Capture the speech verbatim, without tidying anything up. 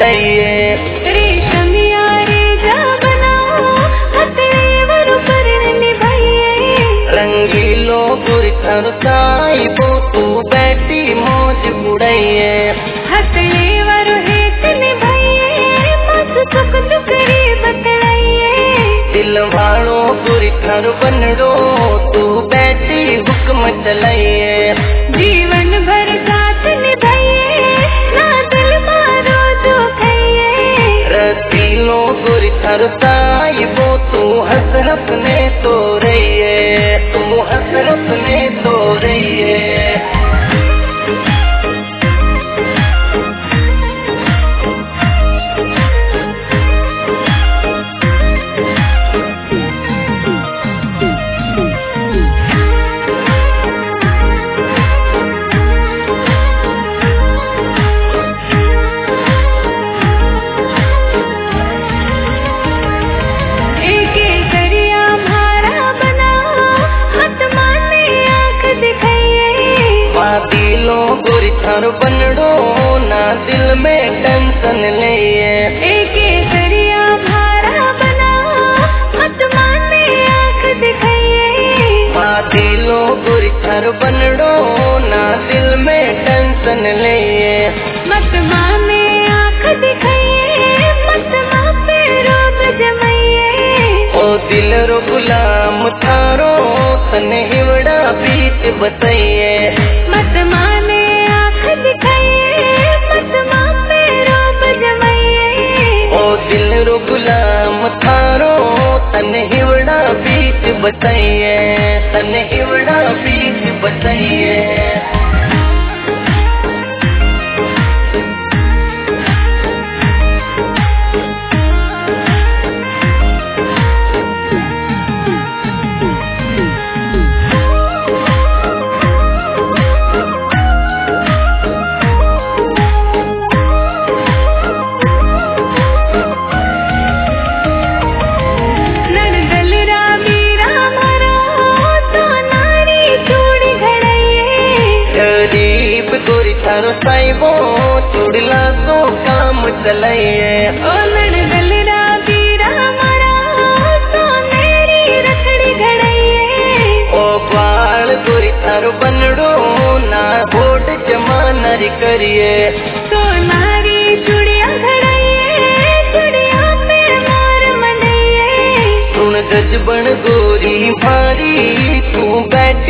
बताइए। रेशमिया रे जा बनाओ हथेली वरु पर निभाइए। रंगीलो गुर थारो साई बो तू बैठी मौज उड़ाइए। हथेली वरु हेत निभाइए मस सुख दुखरी बतलाइए। दिल वालो गुर थारो बनड़ो तू बैठी हुक्म चलाइए। जीवन भर साथ निभाइए ना दिल मारो दुखाइए। रसीलो गुर थारो साई बो तू हसरत ने तो रहिए, तू हसरत ने तो रहिए। दिलो गुर थारो बनड़ो ना दिल में टेंशन लिए। एक दरिया भारा बनाओ मत माने आँख दिखाइए। माँ दिलो गुर थारो बनड़ो ना दिल में टेंशन लिए। मत माने आँख दिखाइए मत माँ पे रोब जमाइए। ओ दिल रो गुलाम थारो तने हिवड़ा बीच बताइए। मत माने आँख दिखाइए मत माँ पे रोब जमाइए। ओ दिल रो गुलाम थारो तने हिवड़ा बीच बताइए, तने हिवड़ा बीच बताइए। थारो साइबो चुड़ला सो काम चलाइए। ओ लड़गलरा बीरा मारा तो मेरी रखड़ी घड़ाइए। ओ बाल गोरी थारो बनड़ो ना होट जमा नरी करिए। तो नारी चुड़िया घड़ाइए चुड़िया पे मोर मनाइए। सुन गजबन गोरी भारी तू बैठ